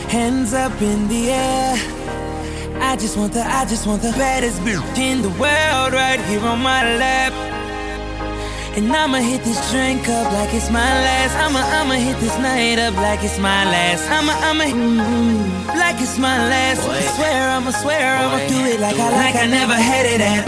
Hands up in the air. I just want the baddest bitch in the world right here on my lap. And I'ma hit this drink up like it's my last. I'ma hit this night up like it's my last. I'ma like it's my last. I swear I'ma do it like I never had it at.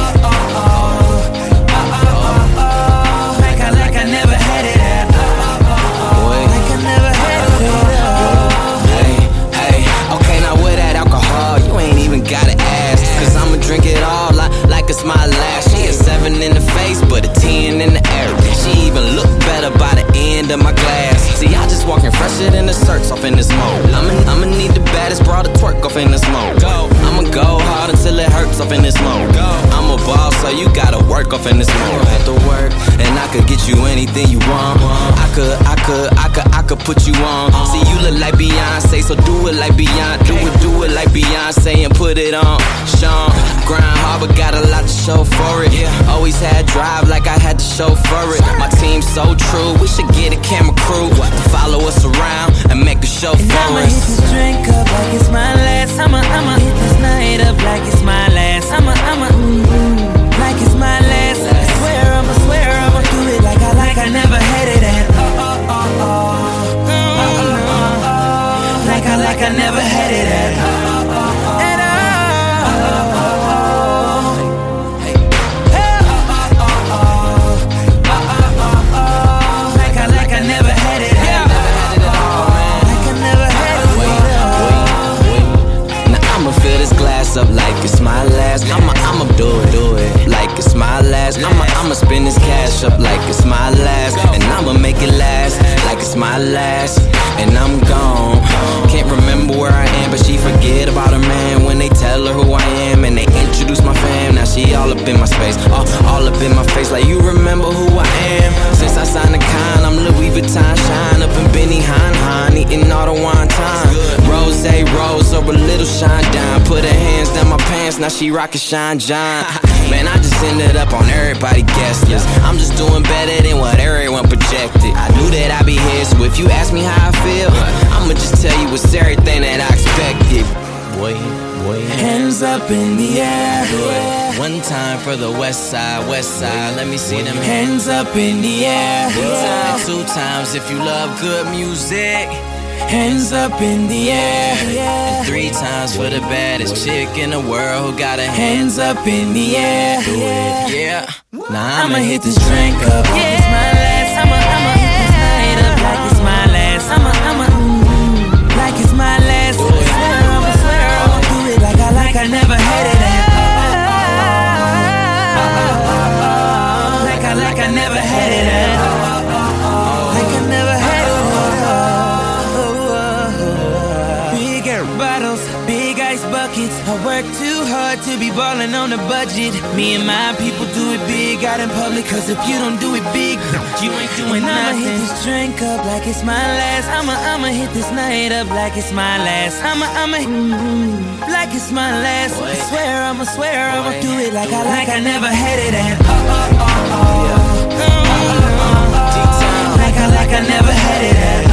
Like I never had it at. Like I never had it at. Hey, okay, now with that alcohol, you ain't even gotta ask. Cause I'ma drink it all like it's my last. She a 7 in the face, but a 10 in the air. She even look better by the end of my glass. See, I just walking fresher than the shirts off in this mode. I'ma need the baddest bra to twerk off in this mode. I'ma go hard until it hurts off in this mode. I'm a boss, so you gotta work off in this mode. Have to work, and I could get you anything you want. I could put you on. See, you look like Beyonce, so do it like Beyonce. Do it like Beyonce and put it on. Sean, grind hard, but got a lot to show for it. Always had drive like I had to show for it. My team's so true, we should get a camera crew to follow us around and make a show for us. I'ma hit this drink up like it's my last. I'ma hit this night up like it's my last. I'ma like it's my last. I swear I'ma do it like I never had it at. Like I never had it at all. Like I never had it at all. Like I never had it at all. Now I'ma fill this glass up like it's my last. I'ma do it like it's my last. I'ma spend this cash up like it's my last. And I'ma make it last like it's my last. And I'm gone. Can't remember where I am, but she forget about her man when they tell her who I am and they introduce my fam. Now she all up in my space, all up in my face. Like you remember who I am. Since I signed the con, I'm Louis Vuitton shine up in Benny Han, eating all the wine time. Rose or a little shine down. Put her hands down my pants, now she rockin' Shine John. Man, I just ended up on everybody guest list. I'm just doing better than what everyone projected. I knew that I'd be here, so if you ask me how I feel, I'ma just tell you it's everything that I expected. Boy. Hands up in the air. One time for the west side. Let me see them hands up in the air. And 2 times if you love good music. Hands up in the air. And 3 times for the baddest chick in the world who got her hands up in the air. Yeah. Now I'ma hit this drink up like it's my last. I'ma hit this night up like it's my last. I'ma like it's my last. I swear I'ma do it like I never had it at. Like I never had it at. Like I never had it at. Big air bottles, big ice buckets. I work too hard to be ballin' on a budget. Me and my people do it big out in public. Cause if you don't do it big, you ain't doing nothing. I'ma hit this drink up like it's my last. I'ma hit this night up like it's my last. I'ma like it's my last. I swear I'ma do it like I never had it at. Like I never had it at.